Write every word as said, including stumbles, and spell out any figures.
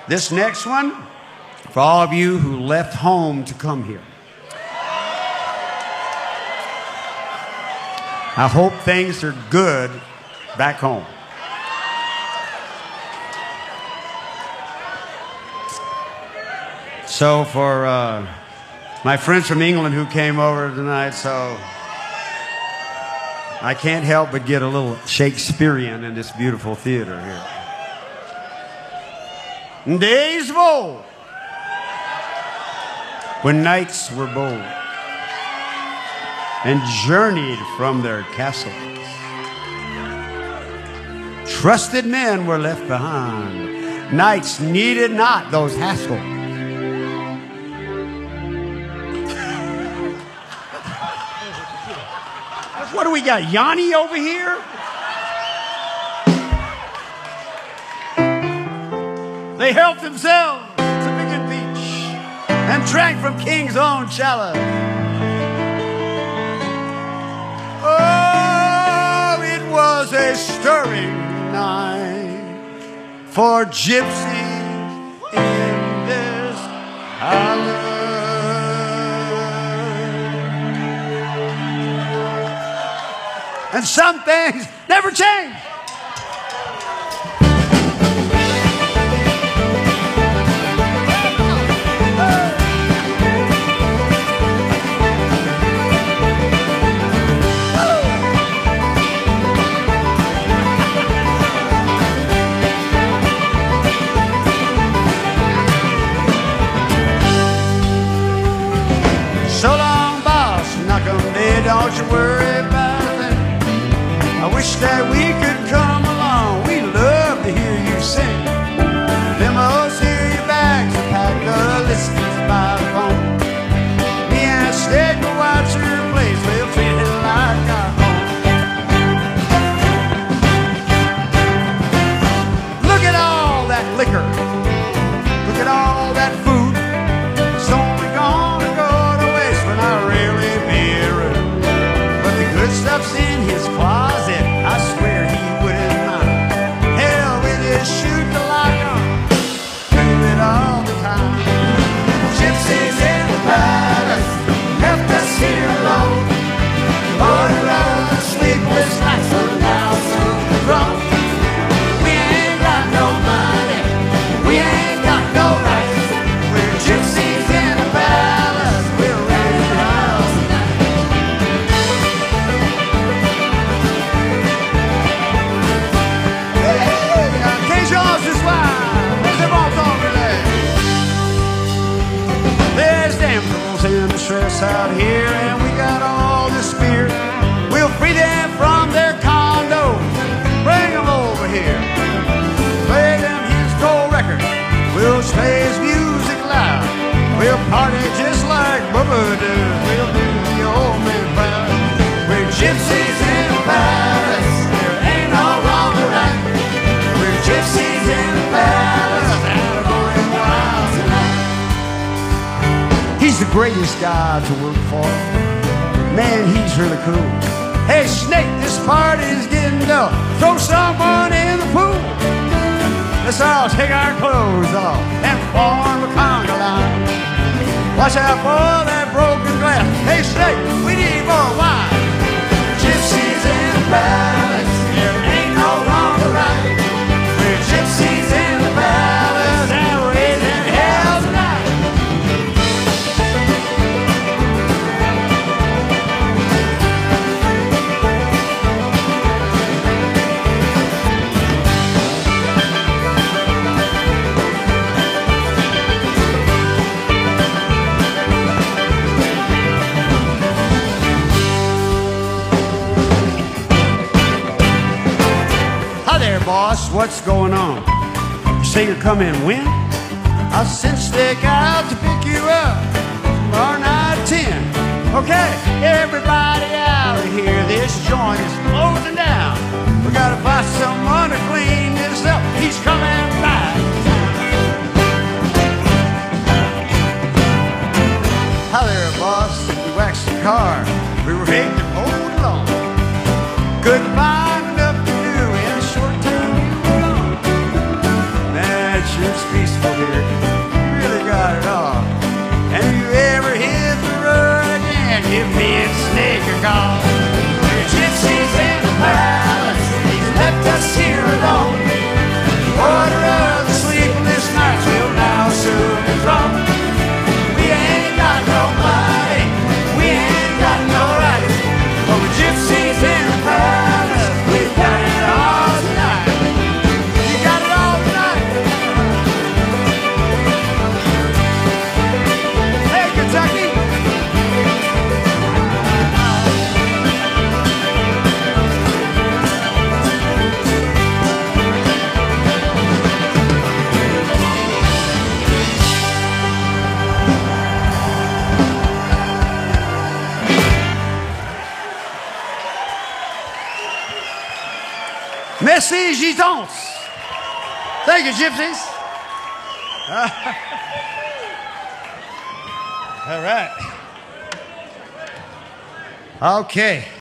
This next one, for all of you who left home to come here. I hope things are good back home. So for uh, my friends from England who came over tonight, so I can't help but get a little Shakespearean in this beautiful theater here. In days of old, when knights were bold and journeyed from their castles, trusted men were left behind. Knights needed not those hassles. What do we got, Yanni over here? They helped themselves to Biggin Beach and drank from King's own chalice. Oh, it was a stirring night for gypsies in this island. And some things never change. So long, boss, knock 'em dead, don't you worry about it. I wish that we could come along. We love to hear you sing. Limos, hear your bags, pack the listings by the phone. Me and Steak will watch your place. We'll treat it like our home. Look at all that liquor. Look at all that food. It's only gonna go to waste when I really be rude. But the good stuff's in his closet. I swear he wouldn't mind. Hell, with his shoot the lock on. Do it all the time. Gypsies in the palace left us here alone. Order out the sleepless nights, so now soon we're grown. We ain't got no money, we ain't got no rights. We're gypsies in the palace, we're ready to house tonight. There's damsels in distress out here, and we got all this fear. We'll free them from their condos, bring them over here, play them his cold records, we'll play his music loud. We'll party just like Bubba does, we'll do the old man proud. We're gypsies in Paris, there ain't no wrong or right. We're gypsies in Paris, and we're going wild tonight. He's the greatest guy to work for. Man, he's really cool. Hey, Snake, this party's getting dull. Throw someone in the pool. Let's all take our clothes off and form a conga line. Watch out for that broken glass. Hey, Snake, we need more wine. Gypsies in Paris, there ain't no wrong or right. We're gypsies in the palace, and we're raising hell tonight. Boss, what's going on? You say you're coming when? I'll send Stick out to pick you up tomorrow night at ten. Okay, everybody out of here. This joint is closing down. We gotta find someone to clean this up. He's coming back. Hi there, boss. We waxed the car. We were ready to hold along. Couldn't find enough to do in a short time. You were gone. That sure speaks graceful here. You really got it all. And if you ever hit the road again, give me a snake a call. We're gypsies in the palace, he's left us here alone. The order of the sleepless nights will now soon be thrown. We ain't got no money, we ain't got no rights, but we're gypsies in the palace, we've got it all tonight. You got it all tonight. Hey, Kentucky. Merci, gitans. Thank you, gypsies. All right. Okay.